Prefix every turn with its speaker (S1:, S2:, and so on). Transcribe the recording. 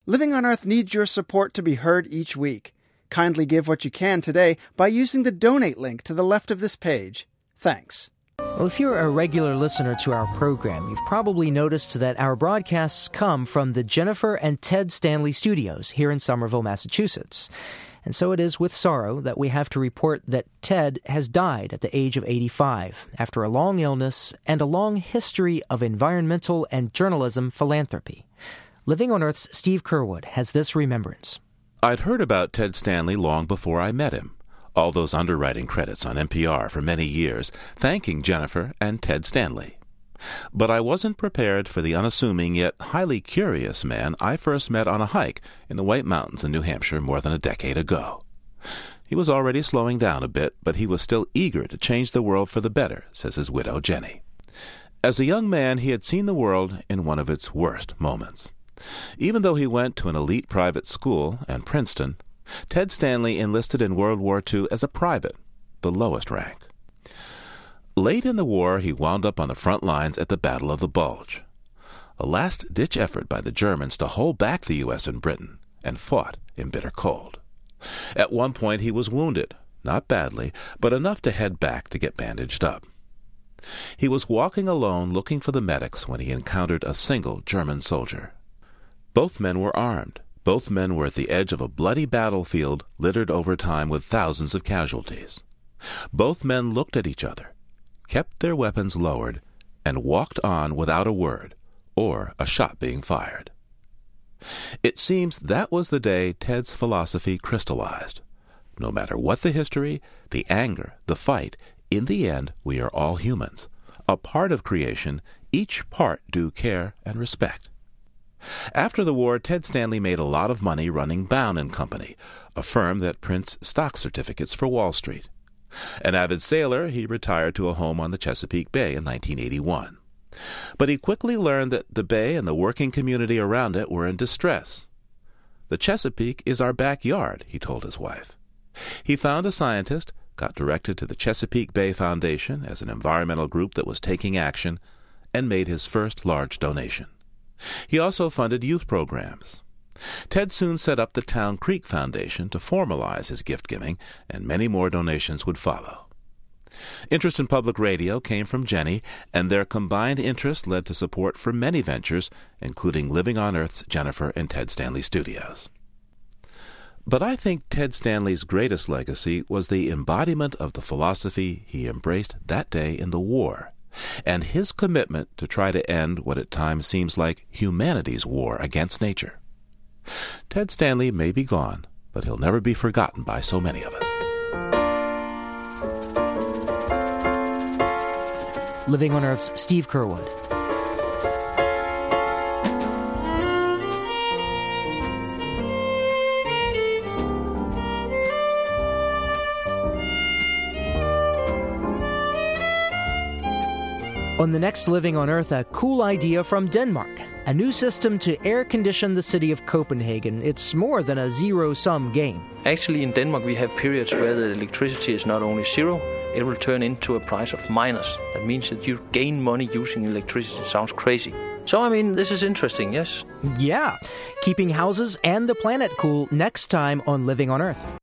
S1: Living on Earth needs your support to be heard each week. Kindly give what you can today by using the donate link to the left of this page. Thanks.
S2: Well, if you're a regular listener to our program, you've probably noticed that our broadcasts come from the Jennifer and Ted Stanley studios here in Somerville, Massachusetts. And so it is with sorrow that we have to report that Ted has died at the age of 85 after a long illness and a long history of environmental and journalism philanthropy. Living on Earth's Steve Curwood has this remembrance.
S3: I'd heard about Ted Stanley long before I met him. All those underwriting credits on NPR for many years, thanking Jennifer and Ted Stanley. But I wasn't prepared for the unassuming yet highly curious man I first met on a hike in the White Mountains in New Hampshire more than a decade ago. He was already slowing down a bit, but he was still eager to change the world for the better, says his widow, Jenny. As a young man, he had seen the world in one of its worst moments. Even though he went to an elite private school and Princeton, Ted Stanley enlisted in World War II as a private, the lowest rank. Late in the war, he wound up on the front lines at the Battle of the Bulge, a last-ditch effort by the Germans to hold back the U.S. and Britain, and fought in bitter cold. At one point, he was wounded, not badly, but enough to head back to get bandaged up. He was walking alone looking for the medics when he encountered a single German soldier. Both men were armed. Both men were at the edge of a bloody battlefield littered over time with thousands of casualties. Both men looked at each other, kept their weapons lowered, and walked on without a word, or a shot being fired. It seems that was the day Ted's philosophy crystallized. No matter what the history, the anger, the fight, in the end we are all humans, a part of creation, each part due care and respect. After the war, Ted Stanley made a lot of money running Bown & Company, a firm that prints stock certificates for Wall Street. An avid sailor, he retired to a home on the Chesapeake Bay in 1981. But he quickly learned that the bay and the working community around it were in distress. "The Chesapeake is our backyard," he told his wife. He found a scientist, got directed to the Chesapeake Bay Foundation as an environmental group that was taking action, and made his first large donation. He also funded youth programs. Ted soon set up the Town Creek Foundation to formalize his gift-giving, and many more donations would follow. Interest in public radio came from Jenny, and their combined interest led to support for many ventures, including Living on Earth's Jennifer and Ted Stanley studios. But I think Ted Stanley's greatest legacy was the embodiment of the philosophy he embraced that day in the war, and his commitment to try to end what at times seems like humanity's war against nature. Ted Stanley may be gone, but he'll never be forgotten by so many of us.
S2: Living on Earth's Steve Curwood. On the next Living on Earth, a cool idea from Denmark. A new system to air condition the city of Copenhagen. It's more than a zero-sum game.
S4: Actually, in Denmark, we have periods where the electricity is not only zero, it will turn into a price of minus. That means that you gain money using electricity. Sounds crazy. So, this is interesting, yes?
S2: Yeah. Keeping houses and the planet cool next time on Living on Earth.